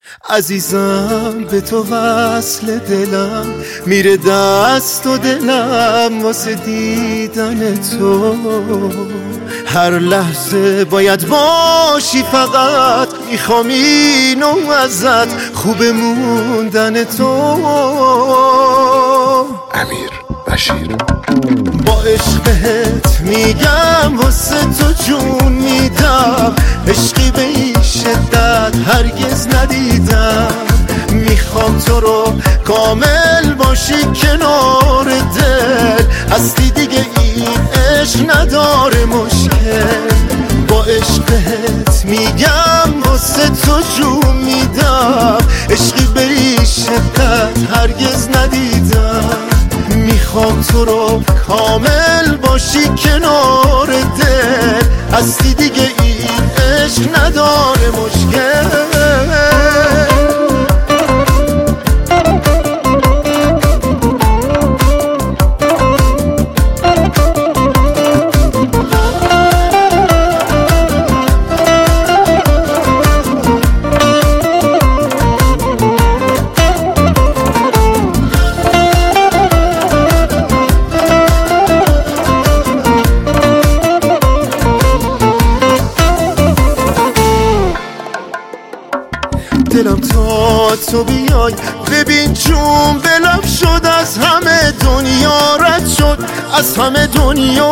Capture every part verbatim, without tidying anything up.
عزیزم به تو وصل دلم میره دست و دلم واسه دیدن تو. هر لحظه باید باشی فقط میخوام اینو ازت خوب موندن تو. امیر بشیر با عشقت میگم واسه تو جون میدم، عشقی به این شدت هرگز ندیدم. میخوام تو رو کامل باشی کنار دل، هستی دیگه این عشق نداره مشکل. با عشقت میگم واسه تو جون میدم، عشقی به این شدت هرگز ندیدم. میخوام تو رو کامل باشی کنار دل، هستی دیگه این عشق نداره مشکل. دلم تا تو بیای ببین جون بلم شد، از همه دنیا رد شد، از همه دنیا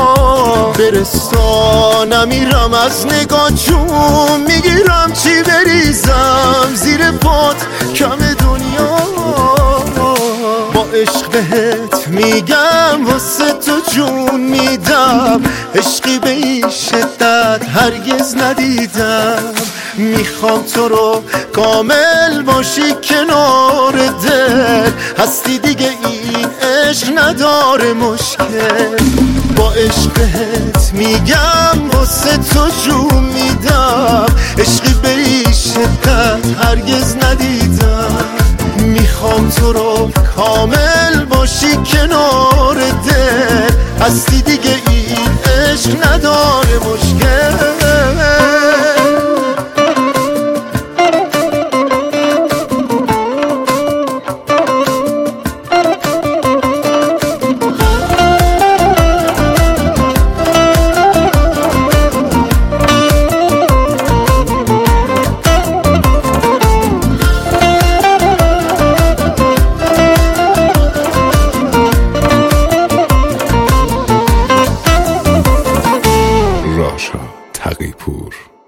برسا نمیرم از نگاه جون میگیرم چی بریزم زیر پات کم دنیا. با عشق بهت میگم واسه تو جون میدم، عشقی به این شدت هرگز ندیدم. میخوام تو رو کامل باشی کنار دل، هستی دیگه این عشق نداره مشکل. با عشقت میگم واسه تو جون میدم، عشقی به این شدت هرگز ندیدم. میخوام تو رو کامل باشی کنار دل، هستی دیگه این عشق نداره مشکل. راشا تقی‌پور.